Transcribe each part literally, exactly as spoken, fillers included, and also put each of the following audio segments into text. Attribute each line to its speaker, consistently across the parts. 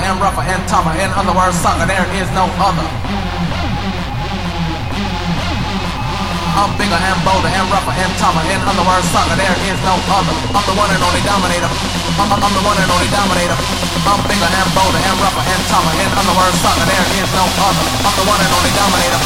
Speaker 1: and rougher and tougher. In other words, sucker, there is no other. I'm bigger and bolder and rougher and tougher. In other words, sucker, there is no other. I'm the one and only dominator. I'm, I'm the one and only dominator. I'm bigger and bolder and rougher and tougher. In other words, sucker, there is no other. I'm the one and only dominator.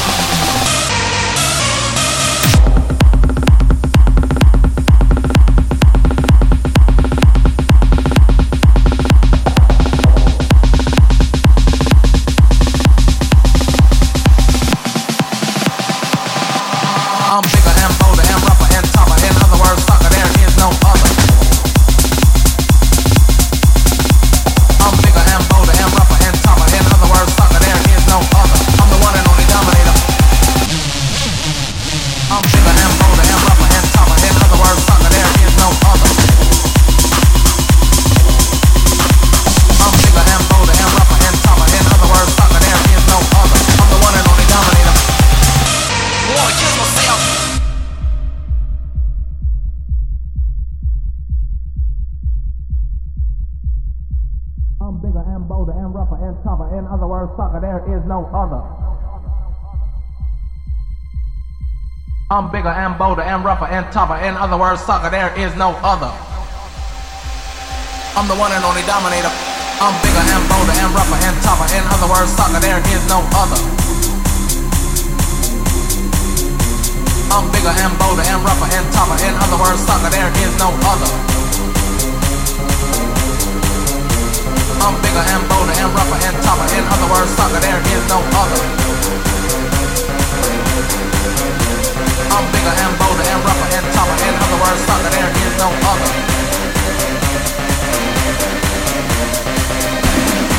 Speaker 1: I'm bigger and bolder and rougher and tougher. In other words, sucker, there is no other. I'm bigger and bolder and rougher and tougher. In other words, sucker, there is no other. I'm the one and only dominator. I'm bigger and bolder and rougher and tougher. In other words, sucker, there is no other. I'm bigger and bolder and rougher and tougher. In other words, sucker, there is no other. I'm the one and only dominator. Wanna kiss myself. I'm bigger and bolder and rougher and tougher. In other words, sucker, there is no other. I'm bigger and bolder and rougher and tougher. In other words, sucker, there is no other. I'm the one and only dominator. I'm bigger and bolder and rougher and tougher. In other words, sucker, there is no other. I'm bigger and bolder and rougher and tougher. In other words, sucker, there is no other. I'm bigger and bolder and rougher and tougher. In other words, sucker, there is no other. I'm bigger and bolder and rougher and tougher. In other words, sucker, there is no other.